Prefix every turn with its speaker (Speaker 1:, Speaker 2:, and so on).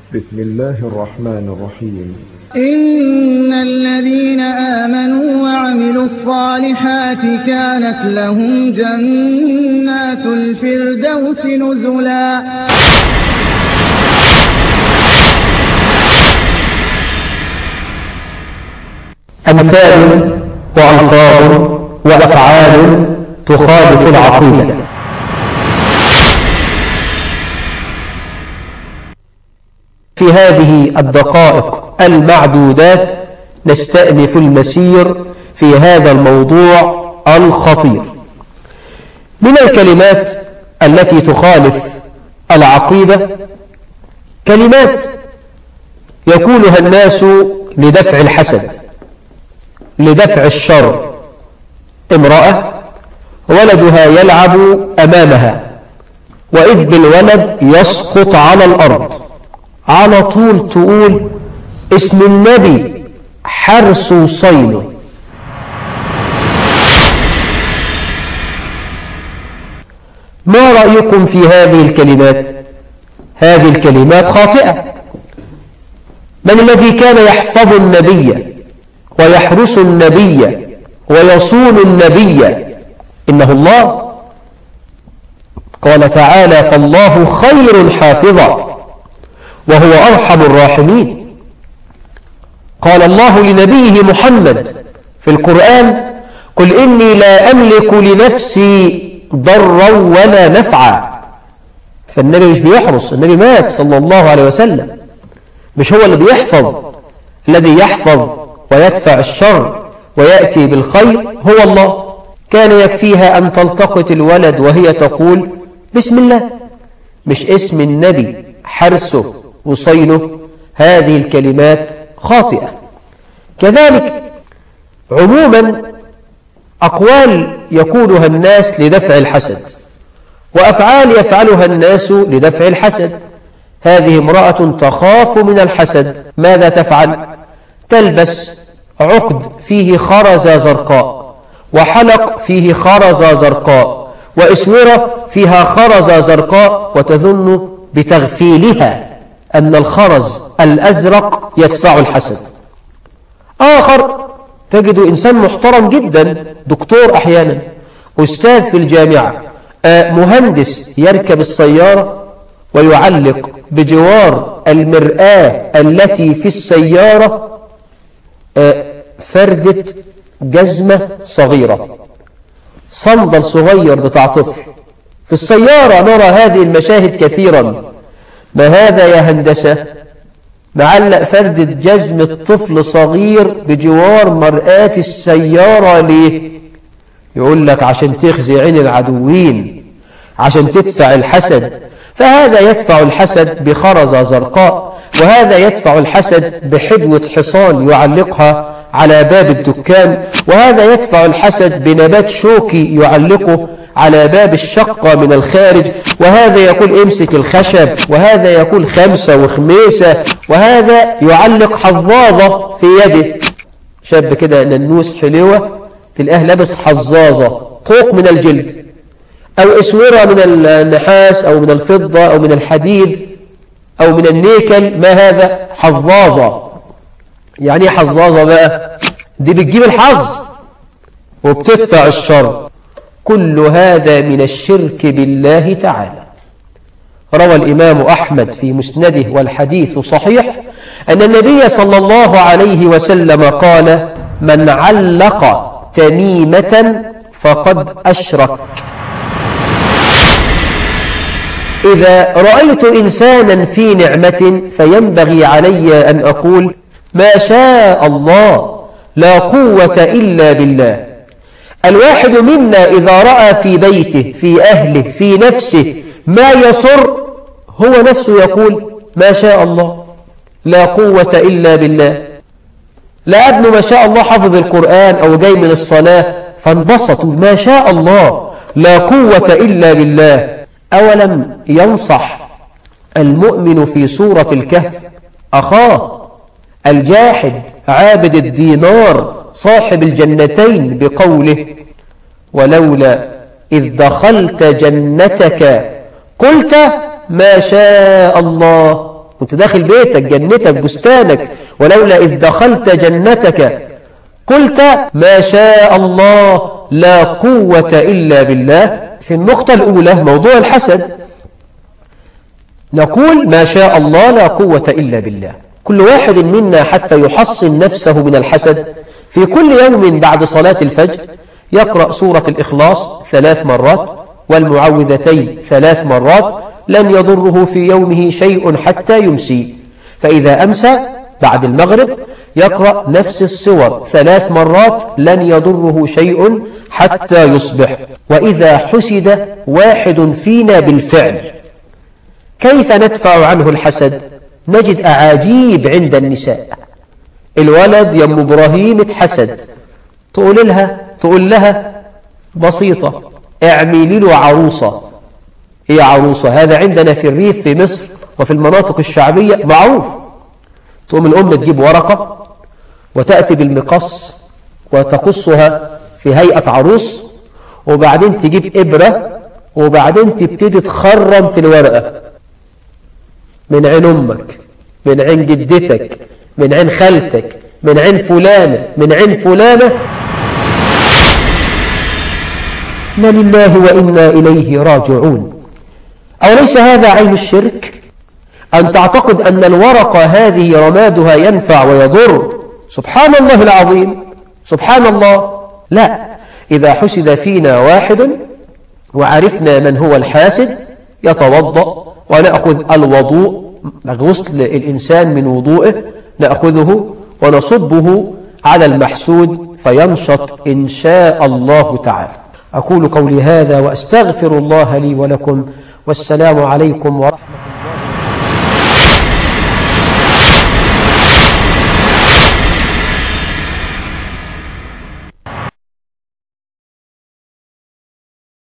Speaker 1: بسم الله الرحمن الرحيم.
Speaker 2: إن الذين آمنوا وعملوا الصالحات كانت لهم جنات الفردوس نزلا.
Speaker 3: أمثال وألفاظ وأفعال تخالف العقيدة. في هذه الدقائق المعدودات نستأنف المسير في هذا الموضوع الخطير. من الكلمات التي تخالف العقيدة كلمات يقولها الناس لدفع الحسد، لدفع الشر. امرأة ولدها يلعب أمامها وإذ بالولد يسقط على الأرض، على طول تقول اسم النبي حرس وصينه. ما رأيكم في هذه الكلمات؟ هذه الكلمات خاطئة. من الذي كان يحفظ النبي ويحرس النبي ويصون النبي؟ إنه الله. قال تعالى: فالله خير حافظا وهو أرحم الراحمين. قال الله لنبيه محمد في القرآن: قل إني لا أملك لنفسي ضرا ولا نفعا. فالنبي مش بيحرس، النبي مات صلى الله عليه وسلم، مش هو اللي بيحفظ. الذي يحفظ ويدفع الشر ويأتي بالخير هو الله. كان يكفيها أن تلتقط الولد وهي تقول بسم الله، مش اسم النبي حرسه وصينه. هذه الكلمات خاطئة. كذلك عموما أقوال يقولها الناس لدفع الحسد، وأفعال يفعلها الناس لدفع الحسد. هذه امرأة تخاف من الحسد، ماذا تفعل؟ تلبس عقد فيه خرزة زرقاء، وحلق فيه خرزة زرقاء، وإسورة فيها خرزة زرقاء، وتظن بتغفيلها أن الخرز الأزرق يدفع الحسد. آخر تجد إنسان محترم جدا، دكتور أحيانا، أستاذ في الجامعة، مهندس، يركب السيارة ويعلق بجوار المرآة التي في السيارة فردة جزمة صغيرة، صندل صغير بتاع طفل في السيارة. نرى هذه المشاهد كثيرا. ما هذا يا هندسة؟ معلق فردة جزمة طفل صغير بجوار مرآة السيارة. ليه؟ يقول لك عشان تخزي عين العدوين، عشان تدفع الحسد. فهذا يدفع الحسد بخرزة زرقاء، وهذا يدفع الحسد بحدوة حصان يعلقها على باب الدكان، وهذا يدفع الحسد بنبات شوكي يعلقه على باب الشقة من الخارج، وهذا يقول امسك الخشب، وهذا يقول خمسة وخميسة، وهذا يعلق حظاظة في يده. شاب كده ننوس حلوة تلقاه لابس حظاظة طوق من الجلد، أو اسورة من النحاس أو من الفضة أو من الحديد أو من النيكل. ما هذا؟ حظاظة. يعني حظاظة بقى دي بتجيب الحظ وبتدفع الشر. كل هذا من الشرك بالله تعالى. روى الإمام أحمد في مسنده والحديث صحيح أن النبي صلى الله عليه وسلم قال: من علق تميمة فقد أشرك. إذا رأيت إنسانا في نعمة فينبغي علي أن أقول ما شاء الله لا قوة إلا بالله. الواحد منا إذا رأى في بيته، في أهله، في نفسه ما يسر، هو نفسه يقول ما شاء الله لا قوة إلا بالله. لا ابن ما شاء الله حفظ القرآن أو جاي من الصلاة فانبسطوا، ما شاء الله لا قوة إلا بالله. أولم ينصح المؤمن في سورة الكهف أخاه الجاحد عابد الدينار صاحب الجنتين بقوله: ولولا إذ دخلت جنتك قلت ما شاء الله وانت داخل بيتك، جنتك، بستانك، ولولا إذ دخلت جنتك قلت ما شاء الله لا قوة إلا بالله. في النقطة الأولى موضوع الحسد نقول ما شاء الله لا قوة إلا بالله. كل واحد منا حتى يحصن نفسه من الحسد في كل يوم بعد صلاة الفجر يقرأ سورة الإخلاص 3 مرات والمعوذتين 3 مرات، لن يضره في يومه شيء حتى يمسي. فإذا أمسى بعد المغرب يقرأ نفس السور 3 مرات، لن يضره شيء حتى يصبح. وإذا حسد واحد فينا بالفعل كيف ندفع عنه الحسد؟ نجد أعاجيب عند النساء. الولد يا أم إبراهيم اتحسد، تقول لها بسيطة، اعملي له عروسة. هي عروسة هذا عندنا في الريف في مصر وفي المناطق الشعبية معروف. تقوم الأم تجيب ورقة وتأتي بالمقص وتقصها في هيئة عروس، وبعدين تجيب إبرة وبعدين تبتدي تخرم في الورقة من عين أمك، من عين جدتك، من عين خالتك، من عين فلانة، من عين فلانة. إنا لله وإنا إليه راجعون. أوليس هذا عين الشرك؟ أن تعتقد أن الورقة هذه رمادها ينفع ويضر؟ سبحان الله العظيم، سبحان الله. لا، إذا حسد فينا واحد وعرفنا من هو الحاسد يتوضأ ونأخذ الوضوء، غسل الإنسان من وضوءه نأخذه ونصبه على المحسود فينشط إن شاء الله تعالى. أقول قولي هذا وأستغفر الله لي ولكم، والسلام عليكم ورحمة الله.